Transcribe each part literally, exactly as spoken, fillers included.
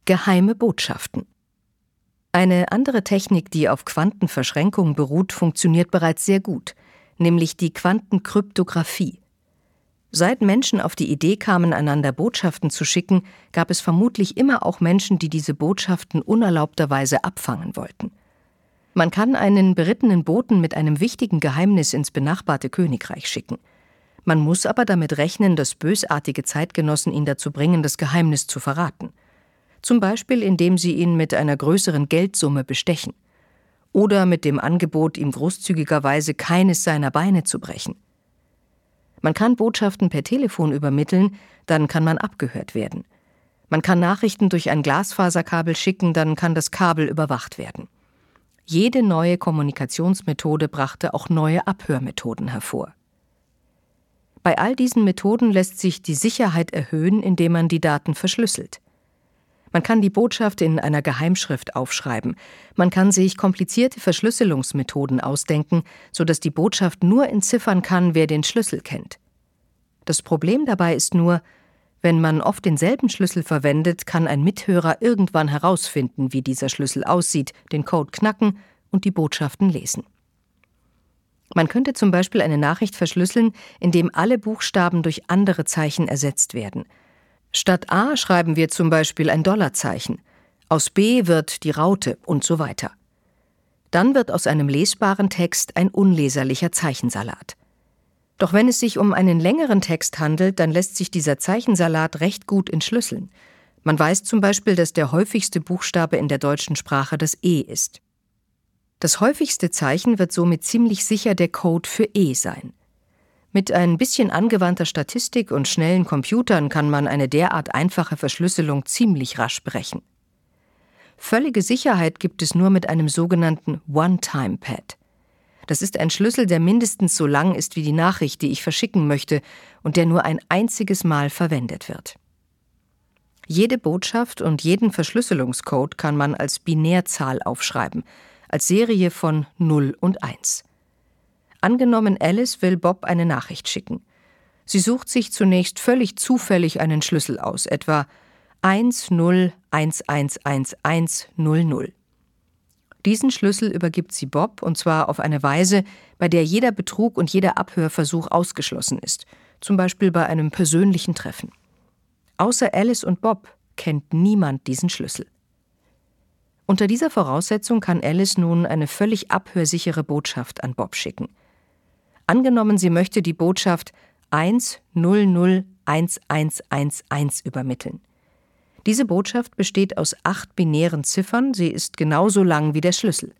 Geheime Botschaften. Eine andere Technik, die auf Quantenverschränkung beruht, funktioniert bereits sehr gut, nämlich die Quantenkryptographie. Seit Menschen auf die Idee kamen, einander Botschaften zu schicken, gab es vermutlich immer auch Menschen, die diese Botschaften unerlaubterweise abfangen wollten. Man kann einen berittenen Boten mit einem wichtigen Geheimnis ins benachbarte Königreich schicken. Man muss aber damit rechnen, dass bösartige Zeitgenossen ihn dazu bringen, das Geheimnis zu verraten. Zum Beispiel, indem sie ihn mit einer größeren Geldsumme bestechen. Oder mit dem Angebot, ihm großzügigerweise keines seiner Beine zu brechen. Man kann Botschaften per Telefon übermitteln, dann kann man abgehört werden. Man kann Nachrichten durch ein Glasfaserkabel schicken, dann kann das Kabel überwacht werden. Jede neue Kommunikationsmethode brachte auch neue Abhörmethoden hervor. Bei all diesen Methoden lässt sich die Sicherheit erhöhen, indem man die Daten verschlüsselt. Man kann die Botschaft in einer Geheimschrift aufschreiben. Man kann sich komplizierte Verschlüsselungsmethoden ausdenken, sodass die Botschaft nur entziffern kann, wer den Schlüssel kennt. Das Problem dabei ist nur, wenn man oft denselben Schlüssel verwendet, kann ein Mithörer irgendwann herausfinden, wie dieser Schlüssel aussieht, den Code knacken und die Botschaften lesen. Man könnte zum Beispiel eine Nachricht verschlüsseln, indem alle Buchstaben durch andere Zeichen ersetzt werden. Statt A schreiben wir zum Beispiel ein Dollarzeichen, aus B wird die Raute und so weiter. Dann wird aus einem lesbaren Text ein unleserlicher Zeichensalat. Doch wenn es sich um einen längeren Text handelt, dann lässt sich dieser Zeichensalat recht gut entschlüsseln. Man weiß zum Beispiel, dass der häufigste Buchstabe in der deutschen Sprache das E ist. Das häufigste Zeichen wird somit ziemlich sicher der Code für E sein. Mit ein bisschen angewandter Statistik und schnellen Computern kann man eine derart einfache Verschlüsselung ziemlich rasch brechen. Völlige Sicherheit gibt es nur mit einem sogenannten One-Time-Pad. Das ist ein Schlüssel, der mindestens so lang ist wie die Nachricht, die ich verschicken möchte, und der nur ein einziges Mal verwendet wird. Jede Botschaft und jeden Verschlüsselungscode kann man als Binärzahl aufschreiben, als Serie von null und eins. Angenommen, Alice will Bob eine Nachricht schicken. Sie sucht sich zunächst völlig zufällig einen Schlüssel aus, etwa eins null eins eins eins eins null null. Diesen Schlüssel übergibt sie Bob, und zwar auf eine Weise, bei der jeder Betrug und jeder Abhörversuch ausgeschlossen ist, zum Beispiel bei einem persönlichen Treffen. Außer Alice und Bob kennt niemand diesen Schlüssel. Unter dieser Voraussetzung kann Alice nun eine völlig abhörsichere Botschaft an Bob schicken. Angenommen, sie möchte die Botschaft eins null null eins eins eins eins übermitteln. Diese Botschaft besteht aus acht binären Ziffern, sie ist genauso lang wie der Schlüssel.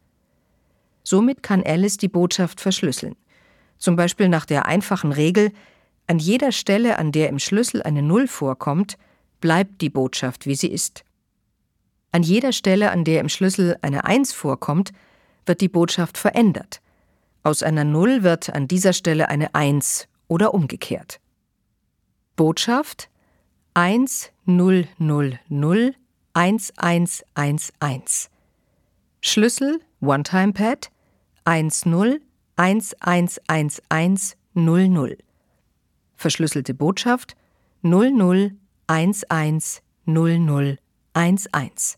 Somit kann Alice die Botschaft verschlüsseln. Zum Beispiel nach der einfachen Regel, an jeder Stelle, an der im Schlüssel eine Null vorkommt, bleibt die Botschaft, wie sie ist. An jeder Stelle, an der im Schlüssel eine Eins vorkommt, wird die Botschaft verändert. Aus einer Null wird an dieser Stelle eine Eins oder umgekehrt. Botschaft eins null null null eins eins eins eins. Schlüssel One-Time-Pad eins null eins eins eins eins null null. Verschlüsselte Botschaft null null eins eins null null eins eins.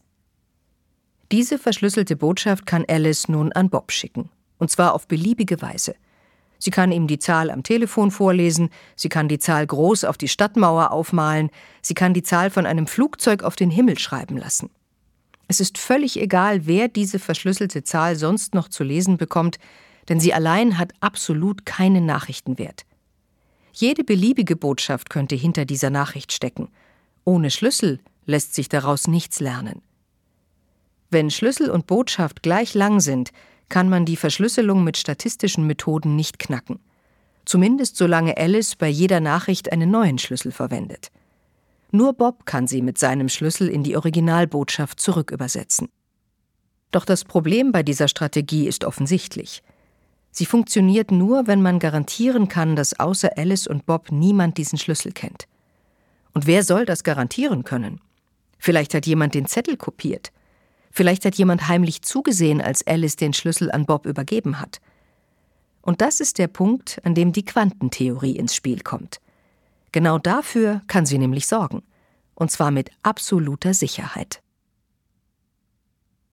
Diese verschlüsselte Botschaft kann Alice nun an Bob schicken. Und zwar auf beliebige Weise. Sie kann ihm die Zahl am Telefon vorlesen, sie kann die Zahl groß auf die Stadtmauer aufmalen, sie kann die Zahl von einem Flugzeug auf den Himmel schreiben lassen. Es ist völlig egal, wer diese verschlüsselte Zahl sonst noch zu lesen bekommt, denn sie allein hat absolut keinen Nachrichtenwert. Jede beliebige Botschaft könnte hinter dieser Nachricht stecken. Ohne Schlüssel lässt sich daraus nichts lernen. Wenn Schlüssel und Botschaft gleich lang sind, kann man die Verschlüsselung mit statistischen Methoden nicht knacken. Zumindest solange Alice bei jeder Nachricht einen neuen Schlüssel verwendet. Nur Bob kann sie mit seinem Schlüssel in die Originalbotschaft zurückübersetzen. Doch das Problem bei dieser Strategie ist offensichtlich. Sie funktioniert nur, wenn man garantieren kann, dass außer Alice und Bob niemand diesen Schlüssel kennt. Und wer soll das garantieren können? Vielleicht hat jemand den Zettel kopiert. Vielleicht hat jemand heimlich zugesehen, als Alice den Schlüssel an Bob übergeben hat. Und das ist der Punkt, an dem die Quantentheorie ins Spiel kommt. Genau dafür kann sie nämlich sorgen. Und zwar mit absoluter Sicherheit.